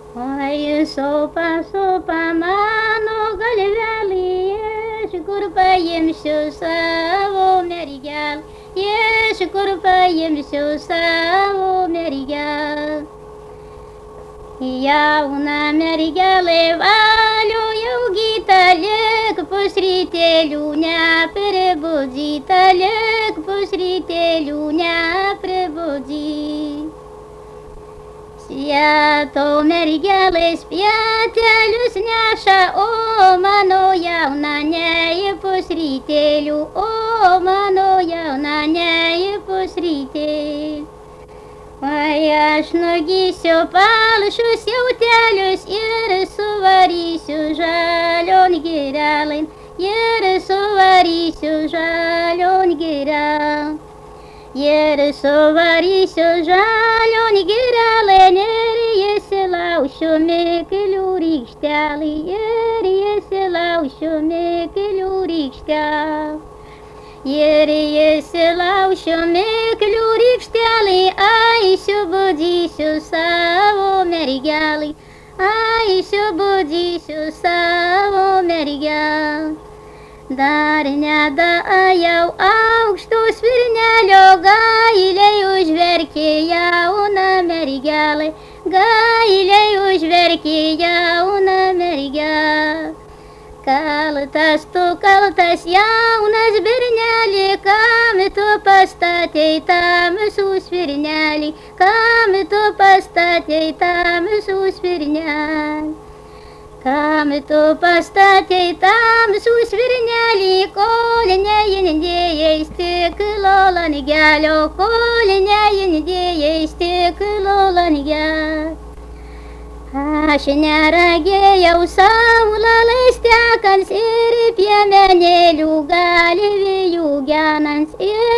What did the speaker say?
Oi, sopa, mano, galvelį, iš kur paimsiu savo mergelę, iš kur paimsiu savo mergelę. Jauna mergelė valio jau gyta, lik pusrytėlių nepribudzyta, lik pusrytėlių nepribudzyta. Sieto mergelės pietelius neša, o mano jauna ne į pusrytėlių, o mano jauna ne į pusrytėlių. Vai aš nugysiu palšus jautelius ir suvarysiu žalion girelin, ir suvarysiu žalion girelin. Ir suvarysiu žalion girelin ir įsilaušiu miklių rykštelį, ir įsilaušiu miklių rykštelį. Ir įsilaušiu miklių rykštelį, aisiu budzysiu savo mergelį, aisiu budzysiu savo mergelį. Dar nedajau aukšto svirnelio, gailiai užverkė jauna mergelė, gailiai užverkė jauna mergelė. Kaltas tu kaltas jaunas berneli, kam tu pastatei tamsų svirnelį, kam tu pastatei tamsų svirnelį. Kam tu pastatei tamsų svirnelį, kol neindėjai stiklo langelio, kol neindėjai stiklo langelio. Aš neregėjau saulės tekans ir piemenėlių galvijų genans ir